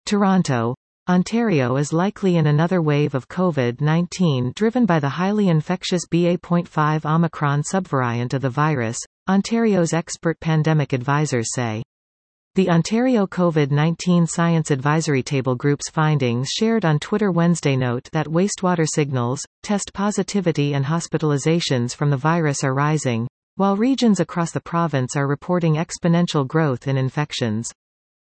Toronto, Ontario is likely in another wave of COVID-19 driven by the highly infectious BA.5 Omicron subvariant of the virus, Ontario's expert pandemic advisors say. The Ontario COVID-19 Science Advisory Table Group's findings shared on Twitter Wednesday note that wastewater signals, test positivity and hospitalizations from the virus are rising, while regions across the province are reporting exponential growth in infections.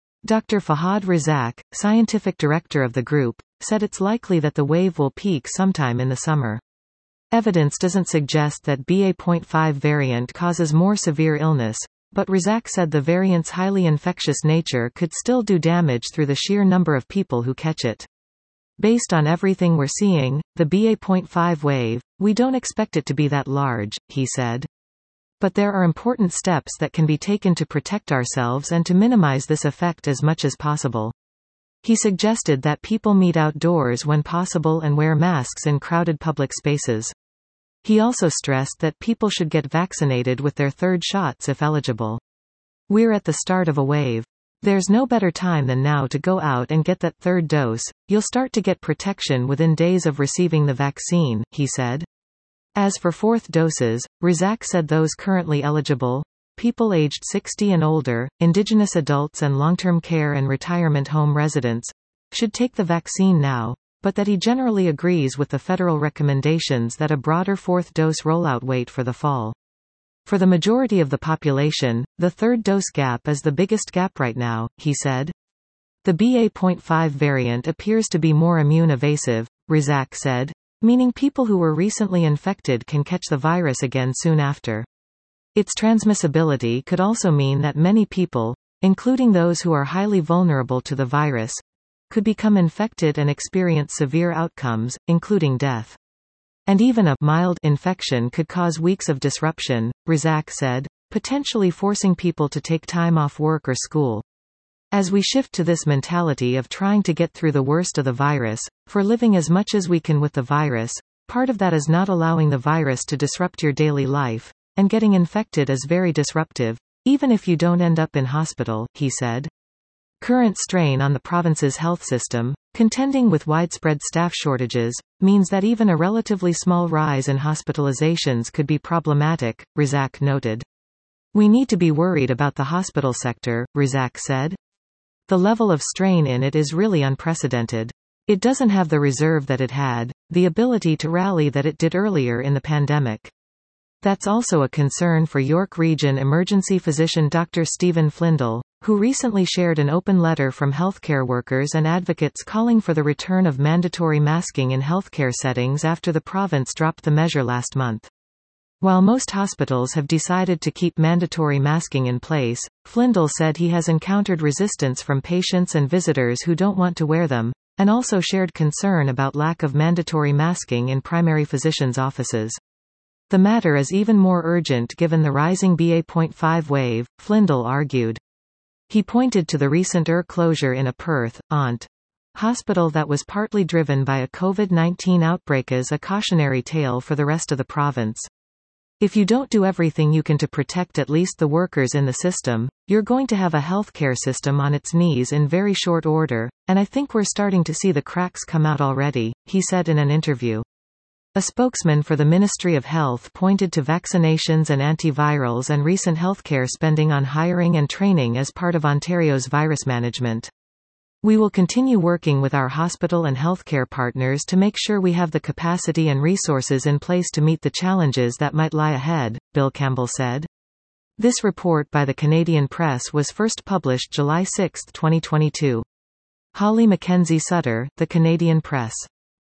Dr. Fahad Razak, scientific director of the group, said it's likely that the wave will peak sometime in the summer. Evidence doesn't suggest that BA.5 variant causes more severe illness, but Razak said the variant's highly infectious nature could still do damage through the sheer number of people who catch it. Based on everything we're seeing, the BA.5 wave, we don't expect it to be that large, he said. But there are important steps that can be taken to protect ourselves and to minimize this effect as much as possible. He suggested that people meet outdoors when possible and wear masks in crowded public spaces. He also stressed that people should get vaccinated with their third shots if eligible. We're at the start of a wave. There's no better time than now to go out and get that third dose. You'll start to get protection within days of receiving the vaccine, he said. As for fourth doses, Razak said those currently eligible, people aged 60 and older, Indigenous adults and long-term care and retirement home residents, should take the vaccine now, but that he generally agrees with the federal recommendations that a broader fourth dose rollout wait for the fall. For the majority of the population, the third dose gap is the biggest gap right now, he said. The BA.5 variant appears to be more immune evasive, Razak said, meaning people who were recently infected can catch the virus again soon after. Its transmissibility could also mean that many people, including those who are highly vulnerable to the virus, could become infected and experience severe outcomes, including death. And even a mild infection could cause weeks of disruption, Razak said, potentially forcing people to take time off work or school. As we shift to this mentality of trying to get through the worst of the virus, for living as much as we can with the virus, part of that is not allowing the virus to disrupt your daily life, and getting infected is very disruptive, even if you don't end up in hospital, he said. Current strain on the province's health system, contending with widespread staff shortages, means that even a relatively small rise in hospitalizations could be problematic, Razak noted. We need to be worried about the hospital sector, Razak said. The level of strain in it is really unprecedented. It doesn't have the reserve that it had, the ability to rally that it did earlier in the pandemic. That's also a concern for York Region emergency physician Dr. Stephen Flindle, who recently shared an open letter from healthcare workers and advocates calling for the return of mandatory masking in healthcare settings after the province dropped the measure last month. While most hospitals have decided to keep mandatory masking in place, Flindle said he has encountered resistance from patients and visitors who don't want to wear them, and also shared concern about lack of mandatory masking in primary physicians' offices. The matter is even more urgent given the rising BA.5 wave, Flindle argued. He pointed to the recent closure in a Perth, Ont. hospital that was partly driven by a COVID-19 outbreak as a cautionary tale for the rest of the province. If you don't do everything you can to protect at least the workers in the system, you're going to have a healthcare system on its knees in very short order, and I think we're starting to see the cracks come out already, he said in an interview. A spokesman for the Ministry of Health pointed to vaccinations and antivirals and recent healthcare spending on hiring and training as part of Ontario's virus management. We will continue working with our hospital and healthcare partners to make sure we have the capacity and resources in place to meet the challenges that might lie ahead, Bill Campbell said. This report by the Canadian Press was first published July 6, 2022. Holly Mackenzie Sutter, The Canadian Press.